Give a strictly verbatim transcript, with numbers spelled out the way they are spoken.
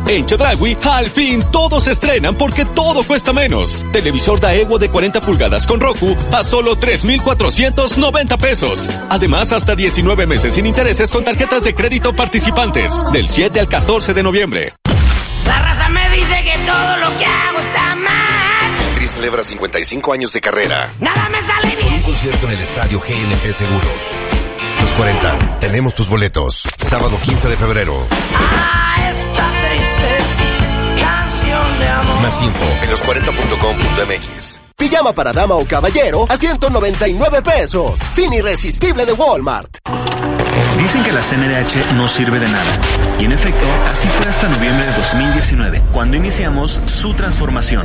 En Chedraui, al fin todos se estrenan porque todo cuesta menos. Televisor Daewoo de cuarenta pulgadas con Roku a solo tres mil cuatrocientos noventa pesos. Además, hasta diecinueve meses sin intereses con tarjetas de crédito participantes. Del siete al catorce de noviembre. La raza me dice que todo lo que hago está mal. El Tri celebra cincuenta y cinco años de carrera. Nada me sale bien. Con un concierto en el estadio G N P Seguros. Los cuarenta. Tenemos tus boletos. Sábado quince de febrero. Ah, esta triste canción de amor. Más info en los cuarenta punto com punto m x. Pijama para dama o caballero a ciento noventa y nueve pesos. Fin irresistible de Walmart. Dicen que la C N D H no sirve de nada. Y en efecto, así fue hasta noviembre de dos mil diecinueve, cuando iniciamos su transformación.